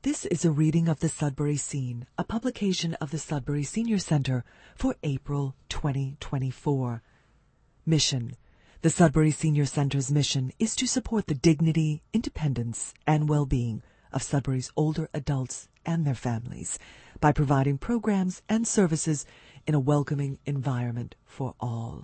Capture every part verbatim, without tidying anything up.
This is a reading of the Sudbury Scene, a publication of the Sudbury Senior Center for April twenty twenty-four. Mission. The Sudbury Senior Center's mission is to support the dignity, independence, and well-being of Sudbury's older adults and their families by providing programs and services in a welcoming environment for all.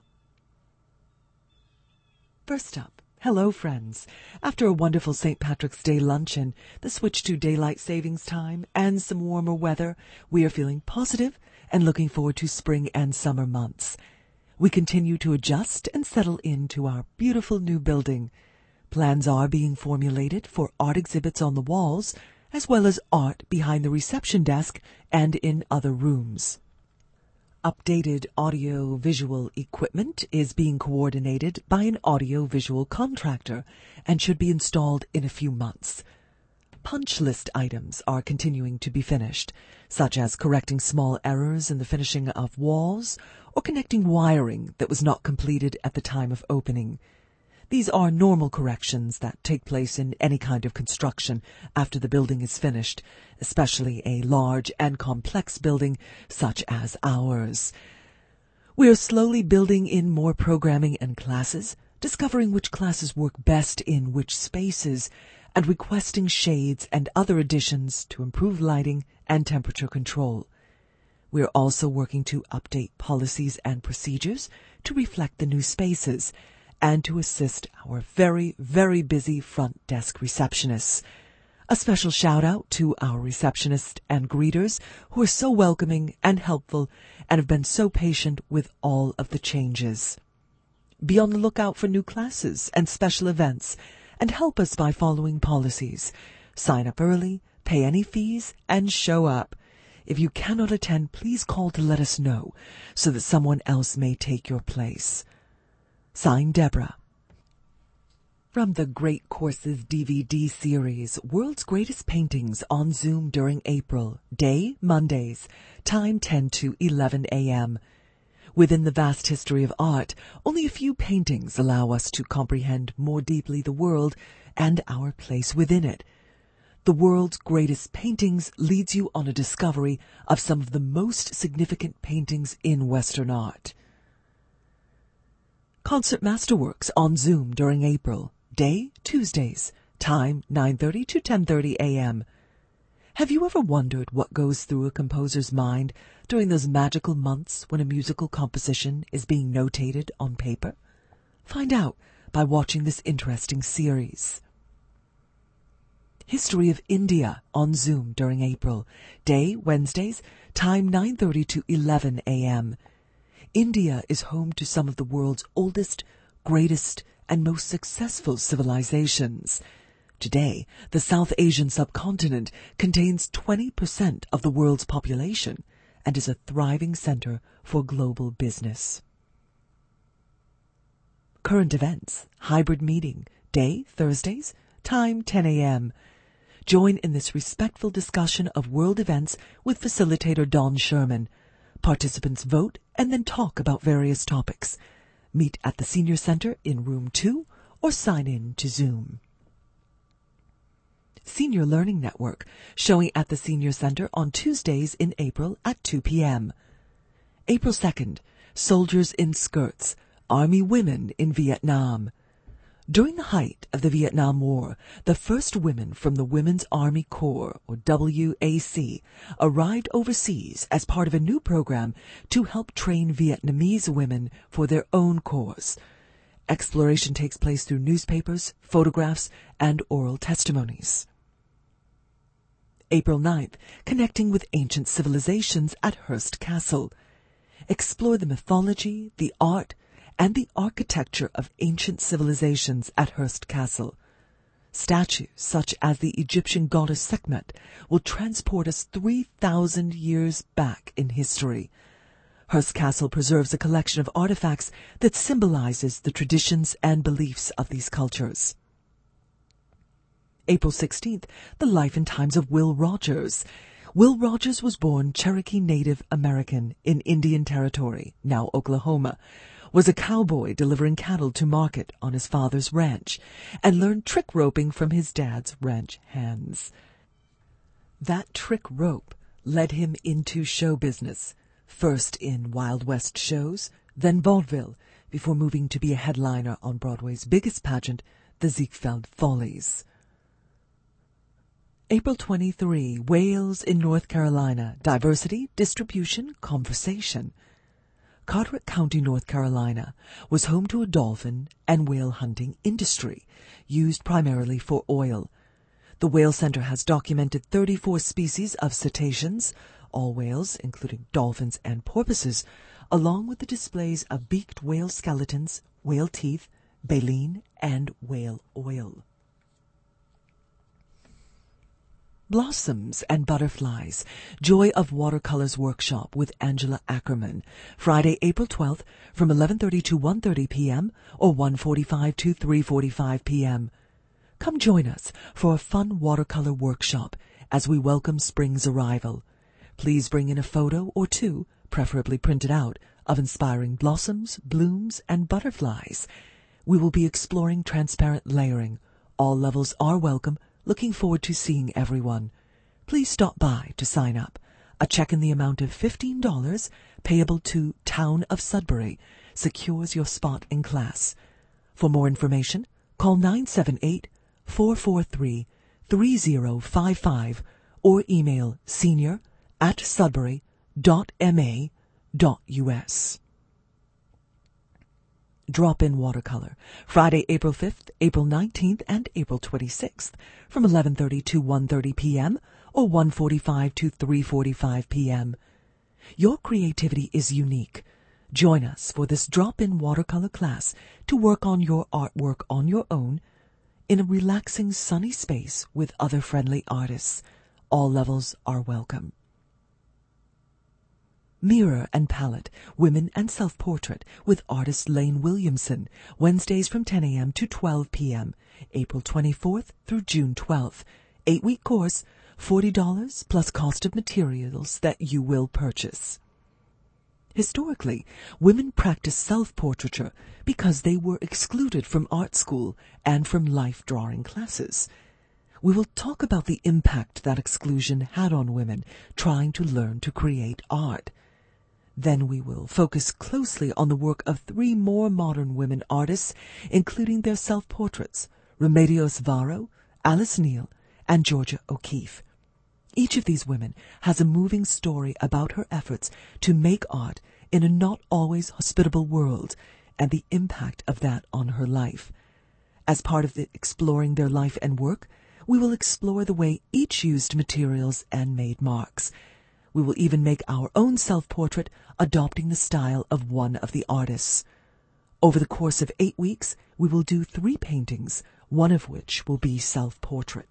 First up, hello, friends. After a wonderful Saint Patrick's Day luncheon, the switch to daylight savings time, and some warmer weather, we are feeling positive and looking forward to spring and summer months. We continue to adjust and settle into our beautiful new building. Plans are being formulated for art exhibits on the walls, as well as art behind the reception desk and in other rooms. Updated audio-visual equipment is being coordinated by an audio-visual contractor and should be installed in a few months. Punch list items are continuing to be finished, such as correcting small errors in the finishing of walls or connecting wiring that was not completed at the time of opening. These are normal corrections that take place in any kind of construction after the building is finished, especially a large and complex building such as ours. We are slowly building in more programming and classes, discovering which classes work best in which spaces, and requesting shades and other additions to improve lighting and temperature control. We are also working to update policies and procedures to reflect the new spaces, and to assist our very, very busy front desk receptionists. A special shout-out to our receptionists and greeters who are so welcoming and helpful and have been so patient with all of the changes. Be on the lookout for new classes and special events, and help us by following policies. Sign up early, pay any fees, and show up. If you cannot attend, please call to let us know, so that someone else may take your place. Signed, Deborah. From the Great Courses D V D series, World's Greatest Paintings on Zoom during April, day Mondays, time ten to eleven a.m. Within the vast history of art, only a few paintings allow us to comprehend more deeply the world and our place within it. The World's Greatest Paintings leads you on a discovery of some of the most significant paintings in Western art. Concert Masterworks on Zoom during April, day Tuesdays, time nine thirty to ten thirty a.m. Have you ever wondered what goes through a composer's mind during those magical months when a musical composition is being notated on paper? Find out by watching this interesting series. History of India on Zoom during April, day Wednesdays, time nine thirty to eleven a.m. India is home to some of the world's oldest, greatest, and most successful civilizations. Today, the South Asian subcontinent contains twenty percent of the world's population and is a thriving center for global business. Current events, hybrid meeting, day Thursdays, time ten a.m. Join in this respectful discussion of world events with facilitator Don Sherman. Participants vote and then talk about various topics. Meet at the Senior Center in Room two or sign in to Zoom. Senior Learning Network, showing at the Senior Center on Tuesdays in April at two p.m. April second, Soldiers in Skirts, Army Women in Vietnam. During the height of the Vietnam War, the first women from the Women's Army Corps, or W A C, arrived overseas as part of a new program to help train Vietnamese women for their own corps. Exploration takes place through newspapers, photographs, and oral testimonies. April ninth, Connecting with Ancient Civilizations at Hearst Castle. Explore the mythology, the art, and the architecture of ancient civilizations at Hearst Castle. Statues such as the Egyptian goddess Sekhmet will transport us three thousand years back in history. Hearst Castle preserves a collection of artifacts that symbolizes the traditions and beliefs of these cultures. April sixteenth, The Life and Times of Will Rogers. Will Rogers was born Cherokee Native American in Indian Territory, now Oklahoma, was a cowboy delivering cattle to market on his father's ranch, and learned trick roping from his dad's ranch hands. That trick rope led him into show business, first in Wild West shows, then vaudeville, before moving to be a headliner on Broadway's biggest pageant, the Ziegfeld Follies. April twenty-third, Whales in North Carolina, Diversity, Distribution, Conversation. Carteret County, North Carolina, was home to a dolphin and whale hunting industry, used primarily for oil. The Whale Center has documented thirty-four species of cetaceans, all whales, including dolphins and porpoises, along with the displays of beaked whale skeletons, whale teeth, baleen, and whale oil. Blossoms and Butterflies, Joy of Watercolors Workshop with Angela Ackerman, Friday, April twelfth, from eleven thirty to one thirty p.m. or one forty-five to three forty-five p.m. Come join us for a fun watercolor workshop as we welcome spring's arrival. Please bring in a photo or two, preferably printed out, of inspiring blossoms, blooms, and butterflies. We will be exploring transparent layering. All levels are welcome. Looking forward to seeing everyone. Please stop by to sign up. A check in the amount of fifteen dollars, payable to Town of Sudbury, secures your spot in class. For more information, call nine seven eight, four four three, three zero five five or email senior at sudbury dot m a dot u s. Drop-in Watercolor, Friday, April fifth, April nineteenth, and April twenty-sixth, from eleven thirty to one thirty p.m. or one forty-five to three forty-five p.m. Your creativity is unique. Join us for this drop-in watercolor class to work on your artwork on your own in a relaxing, sunny space with other friendly artists. All levels are welcome. Mirror and Palette, Women and Self-Portrait with artist Lane Williamson, Wednesdays from ten a.m. to twelve p.m., April twenty-fourth through June twelfth. Eight-week course, forty dollars plus cost of materials that you will purchase. Historically, women practiced self-portraiture because they were excluded from art school and from life drawing classes. We will talk about the impact that exclusion had on women trying to learn to create art. Then we will focus closely on the work of three more modern women artists, including their self-portraits, Remedios Varo, Alice Neal, and Georgia O'Keeffe. Each of these women has a moving story about her efforts to make art in a not always hospitable world and the impact of that on her life. As part of the exploring their life and work, we will explore the way each used materials and made marks. We will even make our own self-portrait, adopting the style of one of the artists. Over the course of eight weeks, we will do three paintings, one of which will be self-portrait.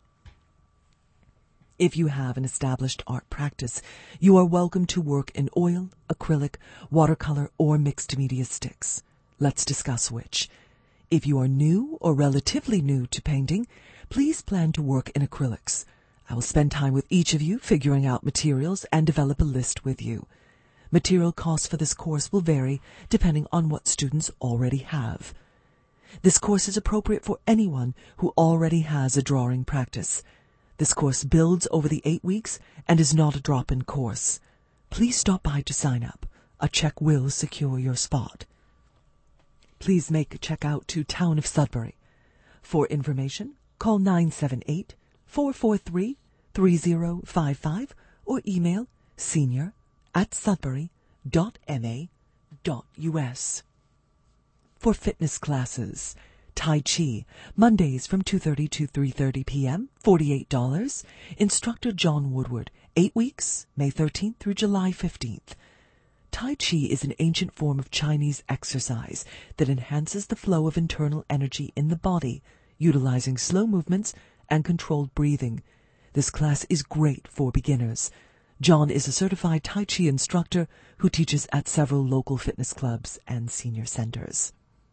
If you have an established art practice, you are welcome to work in oil, acrylic, watercolor, or mixed media sticks. Let's discuss which. If you are new or relatively new to painting, please plan to work in acrylics. I will spend time with each of you figuring out materials and develop a list with you. Material costs for this course will vary depending on what students already have. This course is appropriate for anyone who already has a drawing practice. This course builds over the eight weeks and is not a drop-in course. Please stop by to sign up. A check will secure your spot. Please make a check out to Town of Sudbury. For information, call nine seven eight, four four three, three zero five five or email senior at sudbury dot m a dot u s. For fitness classes, Tai Chi, Mondays from two thirty to three thirty p.m., forty-eight dollars. Instructor John Woodward, eight weeks, May thirteenth through July fifteenth. Tai Chi is an ancient form of Chinese exercise that enhances the flow of internal energy in the body, utilizing slow movements and controlled breathing. This class is great for beginners. John is a certified Tai Chi instructor who teaches at several local fitness clubs and senior centers.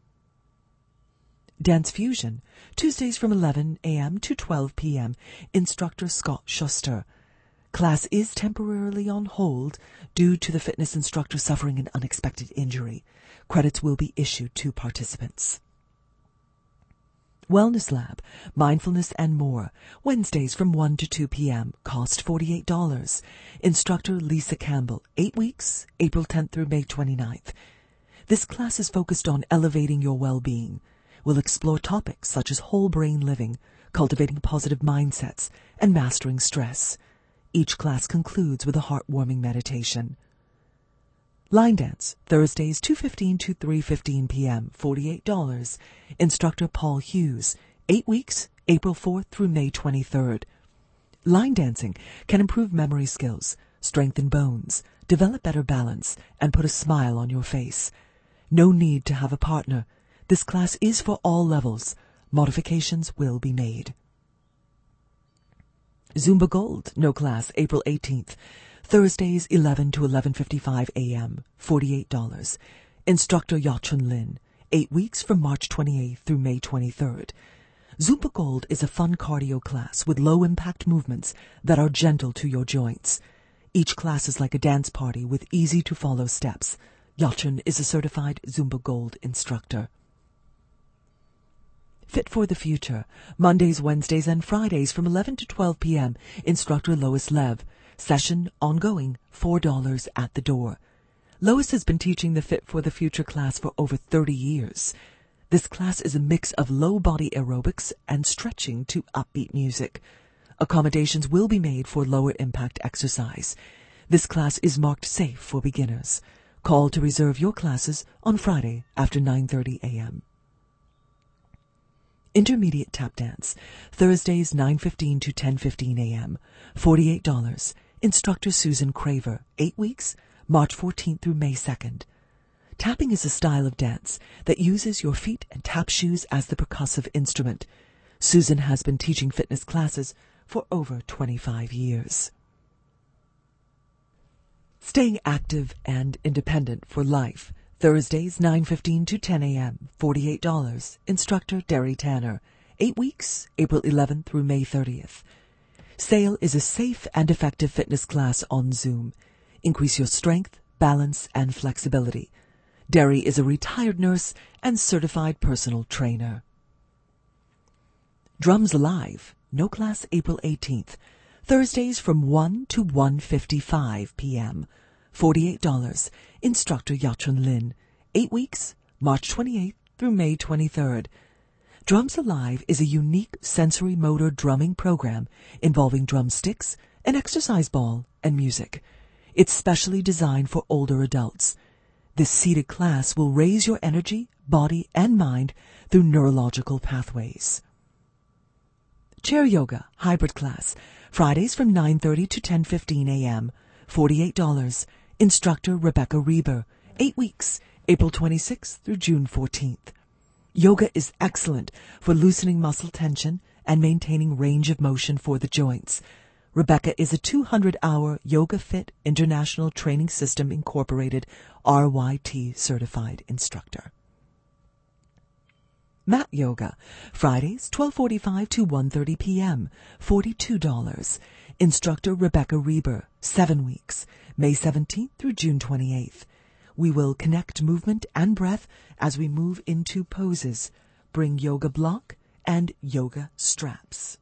Dance Fusion, Tuesdays from eleven a.m. to twelve p.m. Instructor Scott Schuster. Class is temporarily on hold due to the fitness instructor suffering an unexpected injury. Credits will be issued to participants. Wellness Lab, mindfulness and more. Wednesdays from one to two p.m. Cost forty-eight dollars. Instructor Lisa Campbell. Eight weeks, April tenth through May twenty-ninth. This class is focused on elevating your well-being. We'll explore topics such as whole brain living, cultivating positive mindsets, and mastering stress. Each class concludes with a heartwarming meditation. Line Dance, Thursdays two fifteen to three fifteen p.m., forty-eight dollars. Instructor Paul Hughes. Eight weeks, April fourth through May twenty-third. Line dancing can improve memory skills, strengthen bones, develop better balance, and put a smile on your face. No need to have a partner. This class is for all levels. Modifications will be made. Zumba Gold, no class, April eighteenth. Thursdays eleven to eleven fifty-five a.m., forty-eight dollars. Instructor Yachun Lin. Eight weeks from March twenty-eighth through May twenty-third. Zumba Gold is a fun cardio class with low-impact movements that are gentle to your joints. Each class is like a dance party with easy-to-follow steps. Yachun is a certified Zumba Gold instructor. Fit for the Future, Mondays, Wednesdays, and Fridays from eleven to twelve p.m. Instructor Lois Lev. Session ongoing, four dollars at the door. Lois has been teaching the Fit for the Future class for over thirty years. This class is a mix of low body aerobics and stretching to upbeat music. Accommodations will be made for lower impact exercise. This class is marked safe for beginners. Call to reserve your classes on Friday after nine thirty a.m. Intermediate Tap Dance, Thursdays nine fifteen to ten fifteen a.m., forty-eight dollars. Instructor Susan Craver. Eight weeks, March fourteenth through May second. Tapping is a style of dance that uses your feet and tap shoes as the percussive instrument. Susan has been teaching fitness classes for over twenty-five years. Staying active and independent for life. Thursdays nine fifteen to ten a.m., forty-eight dollars. Instructor Derry Tanner. Eight weeks, April eleventh through May thirtieth. SAIL is a safe and effective fitness class on Zoom. Increase your strength, balance, and flexibility. Derry is a retired nurse and certified personal trainer. Drums Alive, no class April eighteenth. Thursdays from one to one fifty-five p.m., forty-eight dollars. Instructor Yachun Lin. Eight weeks, March twenty-eighth through May twenty-third. Drums Alive is a unique sensory motor drumming program involving drumsticks, an exercise ball, and music. It's specially designed for older adults. This seated class will raise your energy, body, and mind through neurological pathways. Chair Yoga Hybrid Class, Fridays from nine thirty to ten fifteen a.m., forty-eight dollars. Instructor Rebecca Reber. Eight weeks, April twenty-sixth through June fourteenth. Yoga is excellent for loosening muscle tension and maintaining range of motion for the joints. Rebecca is a two hundred hour Yoga Fit International Training System Incorporated R Y T certified instructor. Mat Yoga, Fridays twelve forty-five to one thirty p.m., forty-two dollars. Instructor Rebecca Reber. Seven weeks, May seventeenth through June twenty-eighth. We will connect movement and breath as we move into poses. Bring yoga block and yoga straps.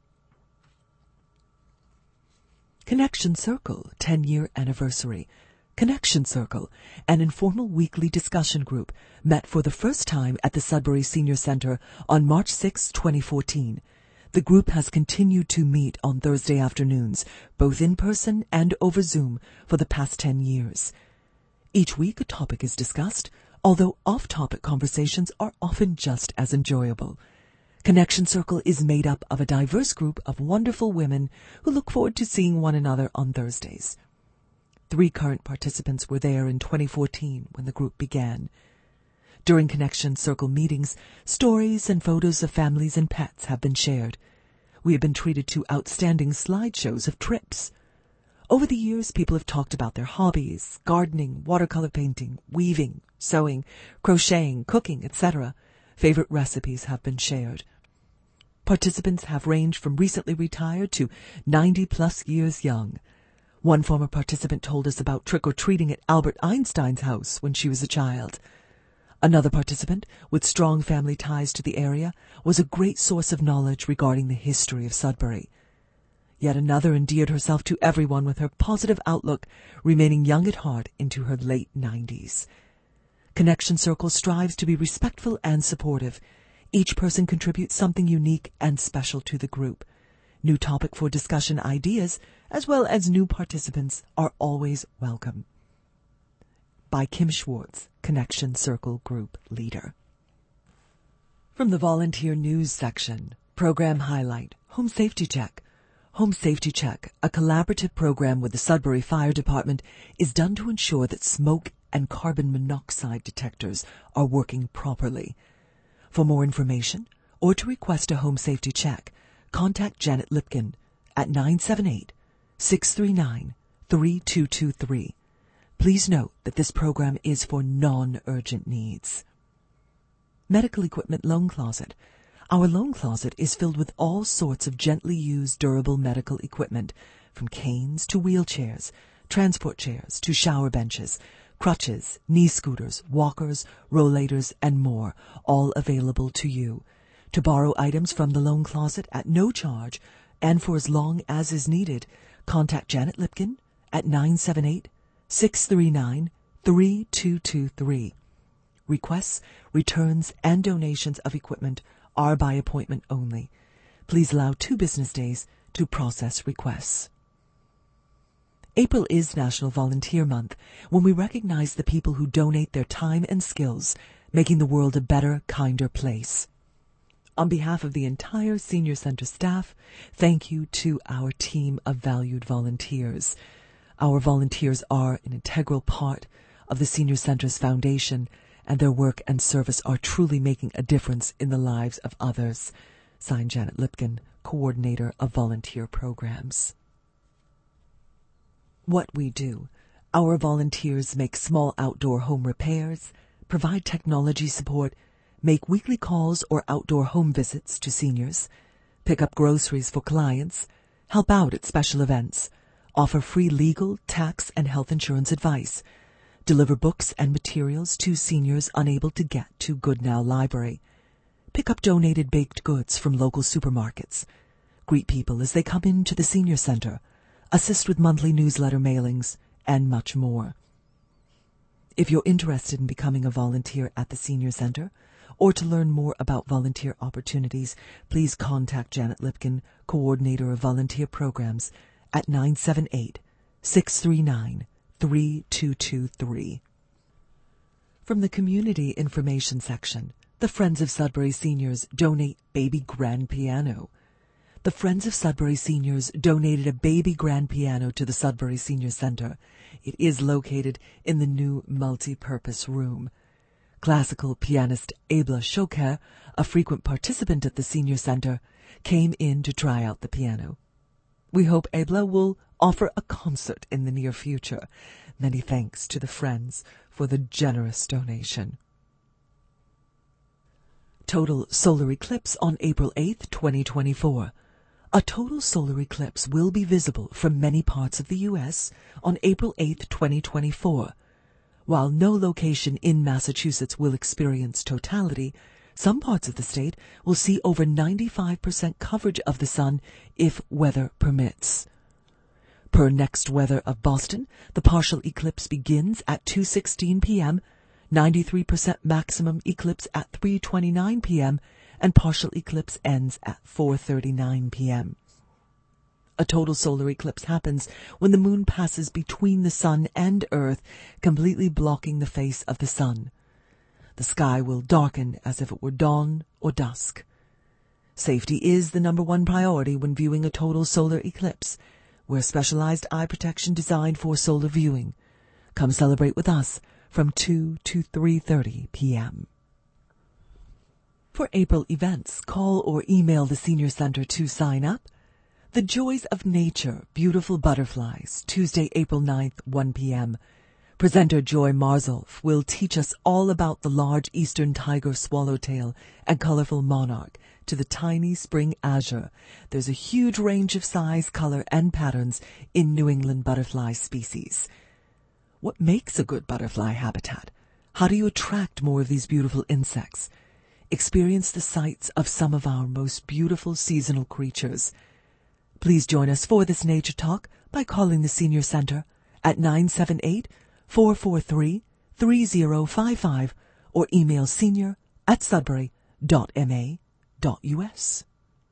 Connection Circle ten-year anniversary. Connection Circle, an informal weekly discussion group, met for the first time at the Sudbury Senior Center on March sixth, twenty fourteen. The group has continued to meet on Thursday afternoons, both in person and over Zoom, for the past ten years. Each week a topic is discussed, although off-topic conversations are often just as enjoyable. Connection Circle is made up of a diverse group of wonderful women who look forward to seeing one another on Thursdays. Three current participants were there in twenty fourteen when the group began. During Connection Circle meetings, stories and photos of families and pets have been shared. We have been treated to outstanding slideshows of trips. Over the years, people have talked about their hobbies, gardening, watercolor painting, weaving, sewing, crocheting, cooking, et cetera. Favorite recipes have been shared. Participants have ranged from recently retired to ninety plus years young. One former participant told us about trick-or-treating at Albert Einstein's house when she was a child. Another participant, with strong family ties to the area, was a great source of knowledge regarding the history of Sudbury. Yet another endeared herself to everyone with her positive outlook, remaining young at heart into her late nineties. Connection Circle strives to be respectful and supportive. Each person contributes something unique and special to the group. New topic for discussion ideas, as well as new participants, are always welcome. By Kim Schwartz, Connection Circle Group Leader. From the Volunteer News section, Program Highlight, Home Safety Check. Home Safety Check, a collaborative program with the Sudbury Fire Department, is done to ensure that smoke and carbon monoxide detectors are working properly. For more information, or to request a home safety check, contact Janet Lipkin at nine seven eight, six three nine, three two two three. Please note that this program is for non-urgent needs. Medical Equipment Loan Closet. Our loan closet is filled with all sorts of gently used durable medical equipment, from canes to wheelchairs, transport chairs to shower benches, crutches, knee scooters, walkers, rollators, and more, all available to you. To borrow items from the loan closet at no charge and for as long as is needed, contact Janet Lipkin at nine seven eight, six three nine, three two two three. Requests, returns, and donations of equipment are by appointment only. Please allow two business days to process requests. April is National Volunteer Month, when we recognize the people who donate their time and skills, making the world a better, kinder place. On behalf of the entire Senior Center staff, thank you to our team of valued volunteers. Our volunteers are an integral part of the Senior Center's foundation, and their work and service are truly making a difference in the lives of others. Signed, Janet Lipkin, Coordinator of Volunteer Programs. What we do. Our volunteers make small outdoor home repairs, provide technology support, make weekly calls or outdoor home visits to seniors, pick up groceries for clients, help out at special events, offer free legal, tax, and health insurance advice, deliver books and materials to seniors unable to get to Goodnow Library, pick up donated baked goods from local supermarkets, greet people as they come into the Senior Center, assist with monthly newsletter mailings, and much more. If you're interested in becoming a volunteer at the Senior Center, or to learn more about volunteer opportunities, please contact Janet Lipkin, Coordinator of Volunteer Programs, at nine seven eight, six three nine, three two two three. From the Community Information section, the Friends of Sudbury Seniors donate baby grand piano. The Friends of Sudbury Seniors donated a baby grand piano to the Sudbury Senior Center. It is located in the new multi-purpose room. Classical pianist Abla Shoker, a frequent participant at the Senior Center, came in to try out the piano. We hope Abla will offer a concert in the near future. Many thanks to the Friends for the generous donation. Total solar eclipse on April eighth, twenty twenty-four. A total solar eclipse will be visible from many parts of the U S on April eighth, twenty twenty-four. While no location in Massachusetts will experience totality, some parts of the state will see over ninety-five percent coverage of the sun if weather permits. Per Next Weather of Boston, the partial eclipse begins at two sixteen p.m., ninety-three percent maximum eclipse at three twenty-nine p.m., and partial eclipse ends at four thirty-nine p.m. A total solar eclipse happens when the moon passes between the sun and earth, completely blocking the face of the sun. The sky will darken as if it were dawn or dusk. Safety is the number one priority when viewing a total solar eclipse. Wear specialized eye protection designed for solar viewing. Come celebrate with us from two to three thirty p.m. For April events, call or email the Senior Center to sign up. The Joys of Nature, Beautiful Butterflies, Tuesday, April ninth, one p.m. Presenter Joy Marzolf will teach us all about the large eastern tiger swallowtail and colorful monarch to the tiny spring azure. There's a huge range of size, color, and patterns in New England butterfly species. What makes a good butterfly habitat? How do you attract more of these beautiful insects? Experience the sights of some of our most beautiful seasonal creatures. Please join us for this nature talk by calling the Senior Center at nine seven eight, four four three, three zero five five or email senior at sudbury dot m a dot u s.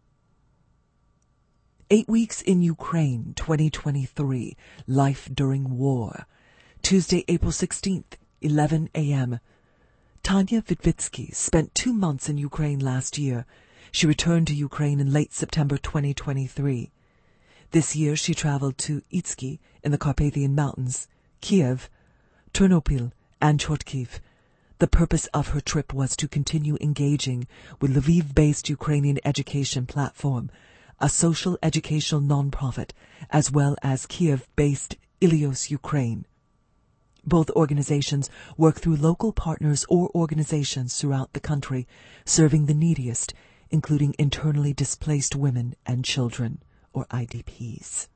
Eight Weeks in Ukraine twenty twenty-three, Life During War. Tuesday, April sixteenth, eleven a.m. Tanya Vitvitsky spent two months in Ukraine last year. She returned to Ukraine in late September twenty twenty-three. This year she traveled to Itsky in the Carpathian Mountains, Kiev, Ternopil, and Chortkiv. The purpose of her trip was to continue engaging with Lviv-based Ukrainian Education Platform, a social educational nonprofit, as well as Kiev-based Ilios Ukraine. Both organizations work through local partners or organizations throughout the country, serving the neediest, including internally displaced women and children, or I D Ps.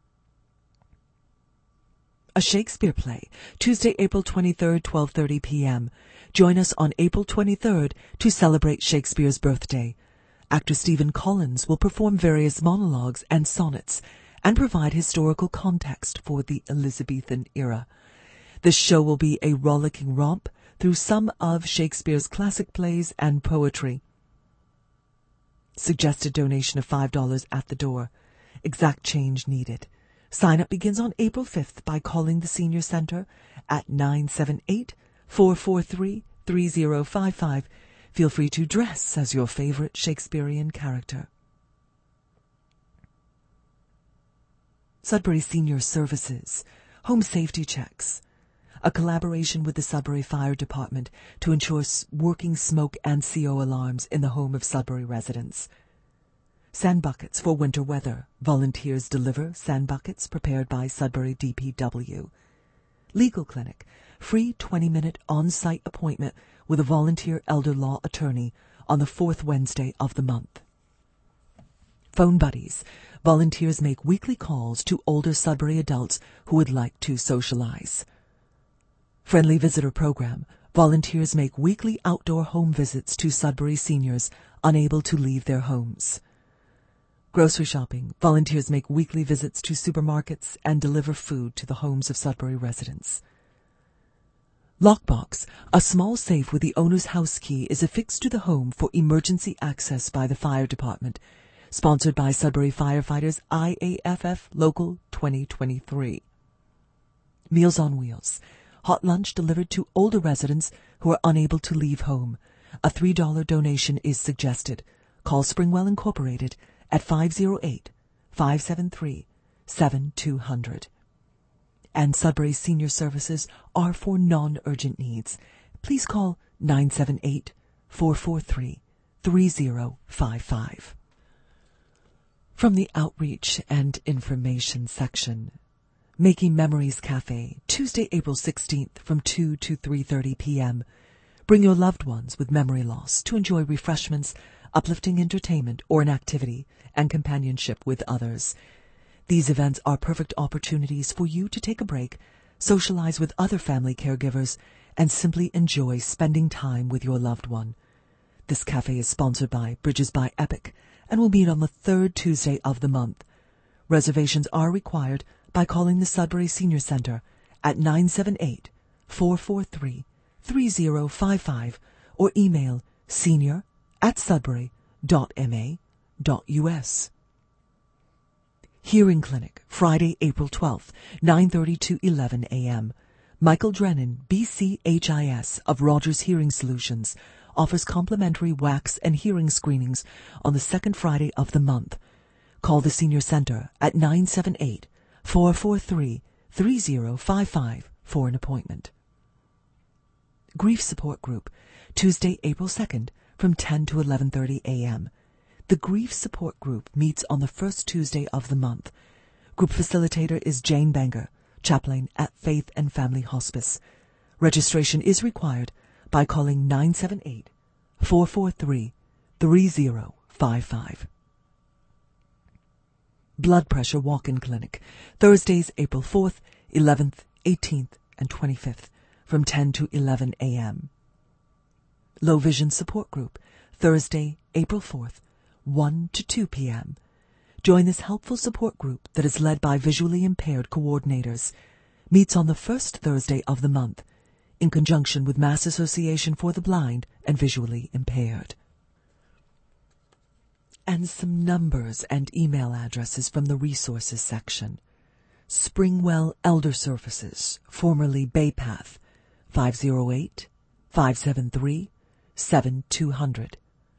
A Shakespeare play, Tuesday, April twenty-third, twelve thirty p.m. Join us on April twenty-third to celebrate Shakespeare's birthday. Actor Stephen Collins will perform various monologues and sonnets and provide historical context for the Elizabethan era. This show will be a rollicking romp through some of Shakespeare's classic plays and poetry. Suggested donation of five dollars at the door. Exact change needed. Sign-up begins on April fifth by calling the Senior Center at nine seven eight, four four three, three zero five five. Feel free to dress as your favorite Shakespearean character. Sudbury Senior Services, Home Safety Checks, a collaboration with the Sudbury Fire Department to ensure working smoke and C O alarms in the home of Sudbury residents. Sand buckets for winter weather. Volunteers deliver sand buckets prepared by Sudbury D P W. Legal Clinic, free twenty-minute on-site appointment with a volunteer elder law attorney on the fourth Wednesday of the month. Phone Buddies, volunteers make weekly calls to older Sudbury adults who would like to socialize. Friendly Visitor Program, volunteers make weekly outdoor home visits to Sudbury seniors unable to leave their homes. Grocery Shopping, volunteers make weekly visits to supermarkets and deliver food to the homes of Sudbury residents. Lockbox, a small safe with the owner's house key, is affixed to the home for emergency access by the fire department. Sponsored by Sudbury Firefighters, I A F F Local twenty twenty-three. Meals on Wheels, hot lunch delivered to older residents who are unable to leave home. A three dollars donation is suggested. Call Springwell Incorporated at five oh eight, five seven three, seven two zero zero. And Sudbury Senior Services are for non-urgent needs. Please call nine seven eight, four four three, three zero five five. From the Outreach and Information section, Making Memories Cafe, Tuesday, April sixteenth from two to three thirty p.m. Bring your loved ones with memory loss to enjoy refreshments, uplifting entertainment, or an activity, and companionship with others. These events are perfect opportunities for you to take a break, socialize with other family caregivers, and simply enjoy spending time with your loved one. This cafe is sponsored by Bridges by Epic and will meet on the third Tuesday of the month. Reservations are required by calling the Sudbury Senior Center at nine seven eight, four four three, three zero five five or email senior at sudbury dot m a dot u s. Hearing Clinic, Friday, April twelfth, nine thirty to eleven a.m. Michael Drennan, B C H I S of Rogers Hearing Solutions, offers complimentary wax and hearing screenings on the second Friday of the month. Call the Senior Center at nine seven eight, four four three, three zero five five for an appointment. Grief Support Group, Tuesday, April second, from ten to eleven thirty a.m. The Grief Support Group meets on the first Tuesday of the month. Group facilitator is Jane Banger, chaplain at Faith and Family Hospice. Registration is required by calling nine seven eight, four four three, three zero five five. Blood Pressure Walk-in Clinic, Thursdays, April fourth, eleventh, eighteenth, and twenty-fifth. from ten to eleven a.m. Low Vision Support Group, Thursday, April fourth, one to two p.m. Join this helpful support group that is led by visually impaired coordinators. Meets on the first Thursday of the month, in conjunction with Mass Association for the Blind and Visually Impaired. And some numbers and email addresses from the resources section. Springwell Elder Services, formerly Bay Path, five oh eight, five seven three, seven two zero zero.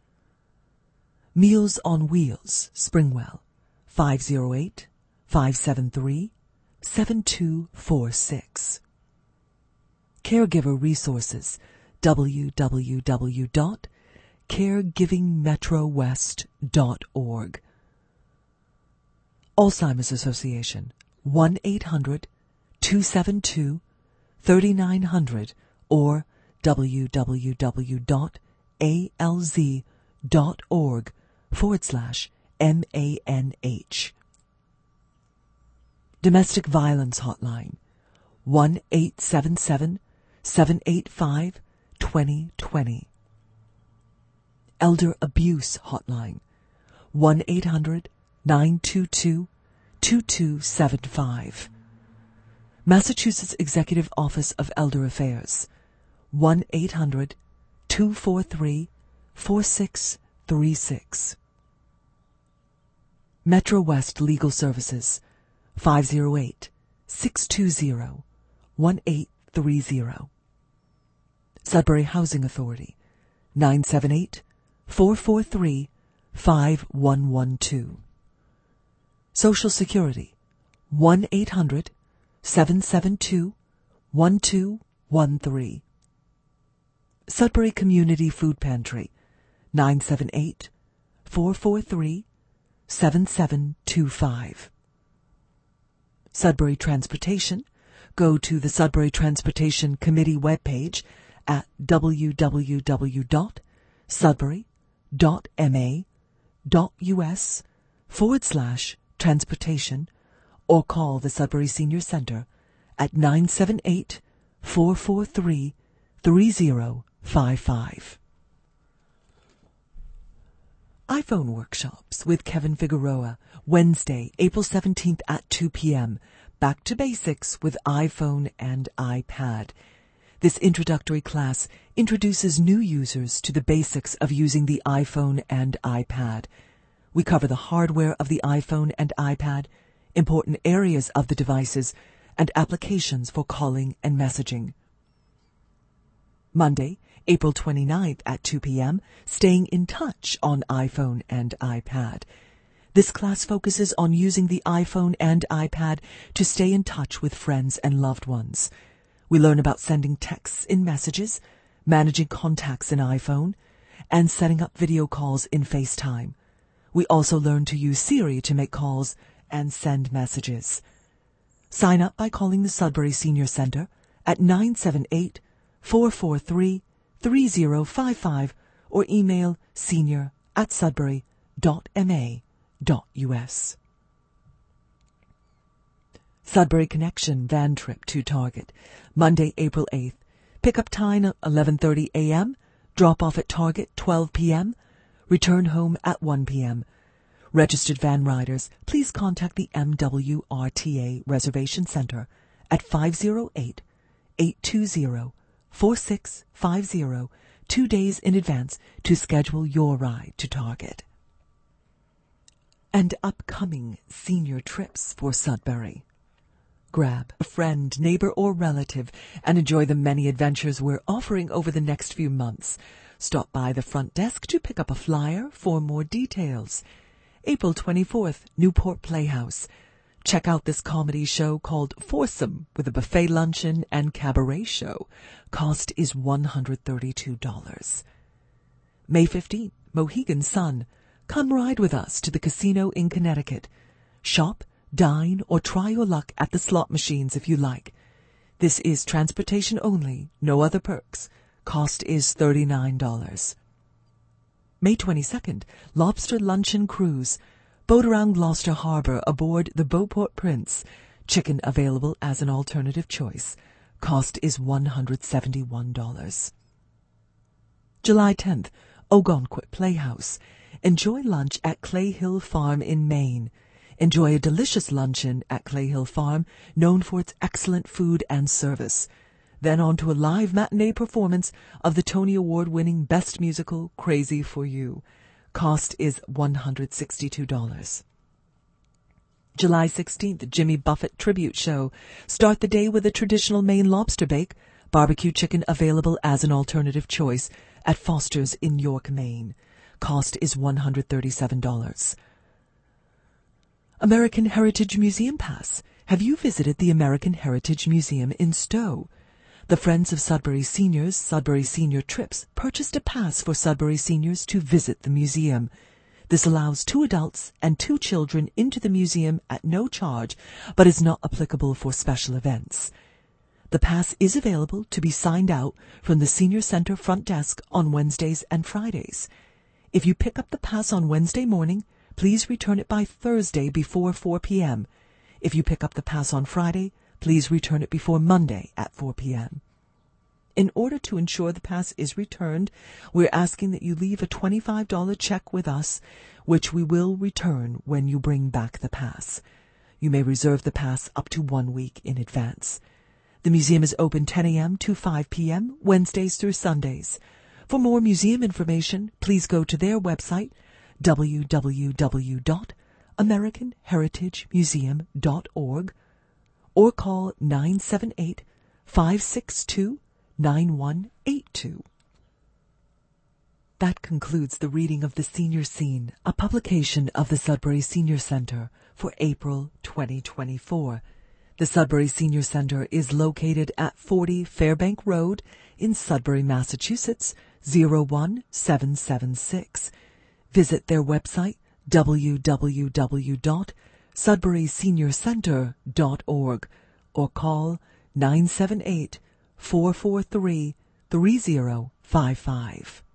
Meals on Wheels, Springwell, five oh eight, five seven three, seven two four six. Caregiver Resources, w w w dot caregiving metro west dot org. Alzheimer's Association, one eight hundred, two seven two, three nine zero zero or w w w dot a l z dot org forward slash M A N H. Domestic Violence Hotline, one eight seven seven, seven eight five, two zero two zero. Elder Abuse Hotline, one eight hundred, nine two two, two two seven five. Massachusetts Executive Office of Elder Affairs, one eight hundred, two four three, four six three six. Metro West Legal Services, five oh eight, six two zero, one eight three zero. Sudbury Housing Authority, nine seven eight, four four three, five one one two. Social Security, one eight hundred, seven seven two, one two one three. Sudbury Community Food Pantry, nine seven eight, four four three, seven seven two five. Sudbury Transportation, go to the Sudbury Transportation Committee webpage at w w w dot sudbury dot m a dot u s forward slash transportation or call the Sudbury Senior Center at nine seven eight, four four three, three zero five five. iPhone Workshops with Kevin Figueroa, Wednesday, April seventeenth at two p.m. Back to Basics with iPhone and iPad. This introductory class introduces new users to the basics of using the iPhone and iPad. We cover the hardware of the iPhone and iPad, important areas of the devices, and applications for calling and messaging. Monday, April twenty-ninth at two p.m., Staying in Touch on iPhone and iPad. This class focuses on using the iPhone and iPad to stay in touch with friends and loved ones. We learn about sending texts in Messages, managing contacts in iPhone, and setting up video calls in FaceTime. We also learn to use Siri to make calls and send messages. Sign up by calling the Sudbury Senior Center at nine seven eight, four four three, three zero five five or email senior at sudbury dot m a dot u s. Sudbury Connection van trip to Target, Monday, April eighth. Pickup time eleven thirty a.m., drop off at Target twelve p.m., return home at one p.m. Registered van riders, please contact the M W R T A Reservation Center at five oh eight, eight two zero, four six five zero two days in advance to schedule your ride to Target. And upcoming senior trips for Sudbury. Grab a friend, neighbor, or relative and enjoy the many adventures we're offering over the next few months. Stop by the front desk to pick up a flyer for more details. April twenty-fourth, Newport Playhouse. Check out this comedy show called Foursome with a buffet luncheon and cabaret show. Cost is one hundred thirty-two dollars. May fifteenth, Mohegan Sun. Come ride with us to the casino in Connecticut. Shop, dine, or try your luck at the slot machines if you like. This is transportation only, no other perks. Cost is thirty-nine dollars. May twenty-second, Lobster Luncheon Cruise. Boat around Gloucester Harbor aboard the Beauport Prince. Chicken available as an alternative choice. Cost is one hundred seventy-one dollars. July tenth, Ogunquit Playhouse. Enjoy lunch at Clay Hill Farm in Maine. Enjoy a delicious luncheon at Clay Hill Farm, known for its excellent food and service. Then on to a live matinee performance of the Tony Award-winning Best Musical, Crazy for You. Cost is one hundred sixty-two dollars. July sixteenth, Jimmy Buffett Tribute Show. Start the day with a traditional Maine lobster bake. Barbecue chicken available as an alternative choice at Foster's in York, Maine. Cost is one hundred thirty-seven dollars. American Heritage Museum Pass. Have you visited the American Heritage Museum in Stowe? The Friends of Sudbury Seniors, Sudbury Senior Trips, purchased a pass for Sudbury seniors to visit the museum. This allows two adults and two children into the museum at no charge, but is not applicable for special events. The pass is available to be signed out from the Senior Center front desk on Wednesdays and Fridays. If you pick up the pass on Wednesday morning, please return it by Thursday before four p.m. If you pick up the pass on Friday, please return it before Monday at four p.m. In order to ensure the pass is returned, we're asking that you leave a twenty-five dollars check with us, which we will return when you bring back the pass. You may reserve the pass up to one week in advance. The museum is open ten a.m. to five p.m. Wednesdays through Sundays. For more museum information, please go to their website, w w w dot american heritage museum dot org, or call nine seven eight, five six two, nine one eight two. That concludes the reading of The Senior Scene, a publication of the Sudbury Senior Center for April twenty twenty-four. The Sudbury Senior Center is located at forty Fairbank Road in Sudbury, Massachusetts, zero one seven seven six. Visit their website, w w w dot sudbury senior center dot org, or call nine seven eight, four four three, three zero five five.